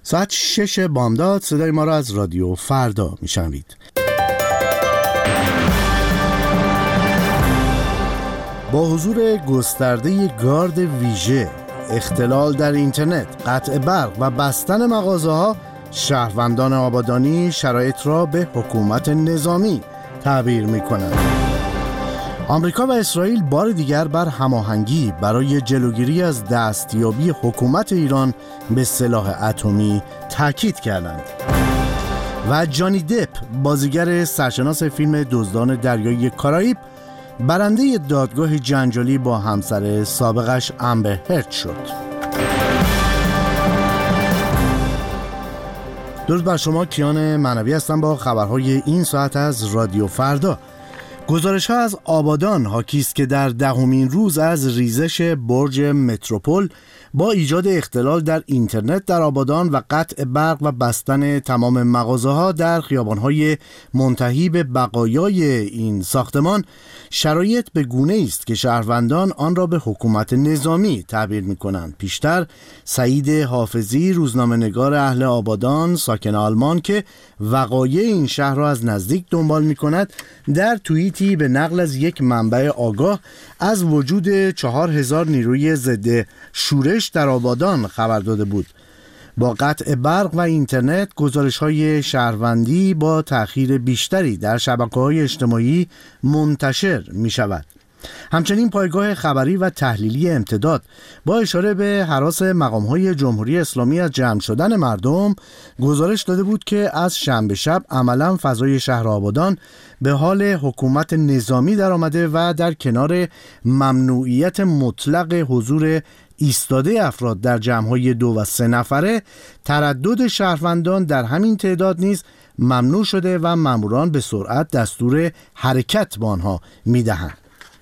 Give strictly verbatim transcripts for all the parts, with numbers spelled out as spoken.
ساعت شش بامداد صدای ما را از رادیو فردا میشنوید. با حضور گسترده گارد ویژه، اختلال در اینترنت، قطع برق و بستن مغازه‌ها، شهروندان آبادانی شرایط را به حکومت نظامی تعبیر می‌کنند. آمریکا و اسرائیل بار دیگر بر هماهنگی برای جلوگیری از دستیابی حکومت ایران به سلاح اتمی تاکید کردند. و جانی دپ، بازیگر سرشناس فیلم دزدان دریایی کارائیب، برنده دادگاه جنجالی با همسر سابقش امبر هرد شد. درود بر شما، کیان معنوی هستم با خبرهای این ساعت از رادیو فردا. گزارش ها از آبادان حاکی است که در دهمین روز از ریزش برج متروپول با ایجاد اختلال در اینترنت در آبادان و قطع برق و بستن تمام مغازه ها در خیابان های منتهی به بقایای این ساختمان، شرایط به گونه است که شهروندان آن را به حکومت نظامی تعبیر می کنند. پیشتر سعید حافظی، روزنامه‌نگار اهل آبادان ساکن آلمان که وقایع این شهر را از نزدیک دنبال می کند، در توییتی به نقل از یک منبع آگاه از وجود چهار هزار نیروی ضد شورش در آبادان خبر داده بود. با قطع برق و اینترنت، گزارش‌های شهروندی با تأخیر بیشتری در شبکه‌های اجتماعی منتشر می‌شود. همچنین پایگاه خبری و تحلیلی امتداد با اشاره به هراس مقام‌های جمهوری اسلامی از جمع شدن مردم گزارش داده بود که از شنبه شب عملاً فضای شهر آبادان به حال حکومت نظامی در آمده و در کنار ممنوعیت مطلق حضور ایستاده افراد در جمع‌های دو و سه نفره، تردد شهروندان در همین تعداد نیز ممنوع شده و ماموران به سرعت دستور حرکت به آنها می‌دهند.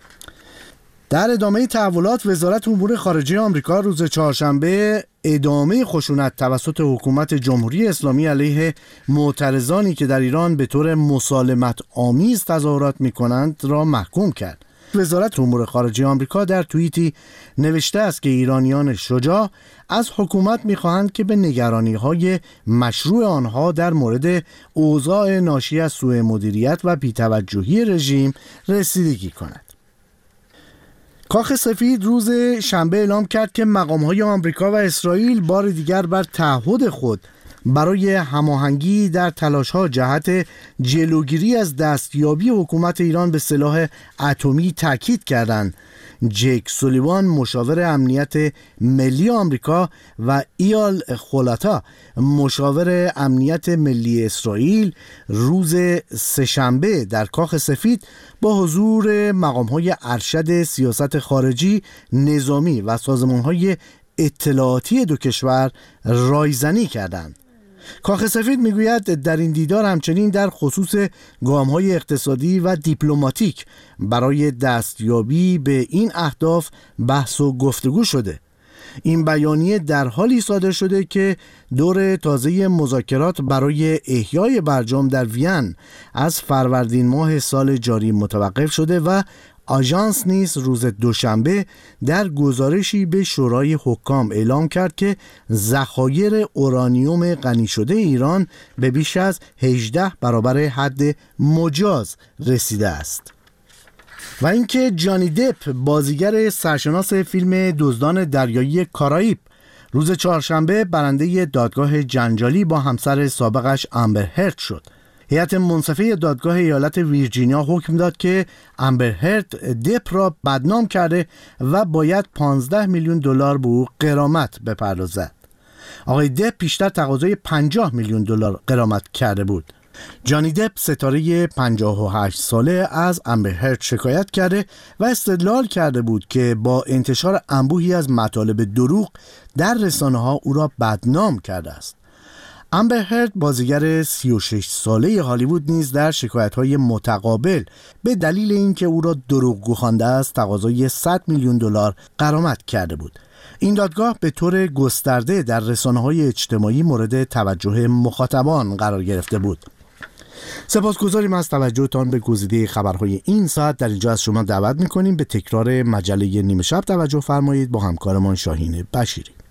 در ادامه تحولات، وزارت امور خارجه آمریکا روز چهارشنبه ادامه خشونت توسط حکومت جمهوری اسلامی علیه معترضانی که در ایران به طور مسالمت آمیز تظاهرات می‌کنند را محکوم کرد. وزارت امور خارجه آمریکا در توییتی نوشته است که ایرانیان شجاع از حکومت می‌خواهند که به نگرانی‌های مشروع آنها در مورد اوضاع ناشی از سوء مدیریت و بی‌توجهی رژیم رسیدگی کند. کاخ سفید روز شنبه اعلام کرد که مقام‌های آمریکا و اسرائیل بار دیگر بر تعهد خود برای هماهنگی در تلاش‌ها جهت جلوگیری از دستیابی حکومت ایران به سلاح اتمی تاکید کردند. جک سولیوان، مشاور امنیت ملی آمریکا، و ایال خولتا، مشاور امنیت ملی اسرائیل، روز سه‌شنبه در کاخ سفید با حضور مقام‌های ارشد سیاست خارجی، نظامی و سازمان‌های اطلاعاتی دو کشور رایزنی کردند. کاخ سفید میگوید در این دیدار همچنین در خصوص گام‌های اقتصادی و دیپلماتیک برای دستیابی به این اهداف بحث و گفتگو شده. این بیانیه در حالی صادر شده که دور تازه مذاکرات برای احیای برجام در وین از فروردین ماه سال جاری متوقف شده و آژانس نیز روز دوشنبه در گزارشی به شورای حکام اعلام کرد که ذخایر اورانیوم غنی شده ایران به بیش از هجده برابر حد مجاز رسیده است. و اینکه جانی دپ، بازیگر سرشناس فیلم دزدان دریایی کارائیب، روز چهارشنبه برنده دادگاه جنجالی با همسر سابقش امبر هرد شد. هیئت منصفه دادگاه ایالت ویرجینیا حکم داد که امبر هرد دپ را بدنام کرده و باید پانزده میلیون دلار به او غرامت بپردازد. آقای دپ پیشتر تقاضای پنجاه میلیون دلار غرامت کرده بود. جانی دپ، ستاره پنجاه و هشت ساله، از امبر هرد شکایت کرده و استدلال کرده بود که با انتشار انبوهی از مطالب دروغ در رسانه‌ها او را بدنام کرده است. امبر هرد، بازیگر سی و شش ساله هالیوود، نیز در شکایت‌های متقابل به دلیل اینکه او را دروغگو خوانده است تقاضای صد میلیون دلار غرامت کرده بود. این دادگاه به طور گسترده در رسانه‌های اجتماعی مورد توجه مخاطبان قرار گرفته بود. سپاسگزاریم از توجهتان به گزیده خبرهای این ساعت. در اینجا از شما دعوت می‌کنیم به تکرار مجله نیمه شب توجه فرمایید با همکارمان شاهین بشیری.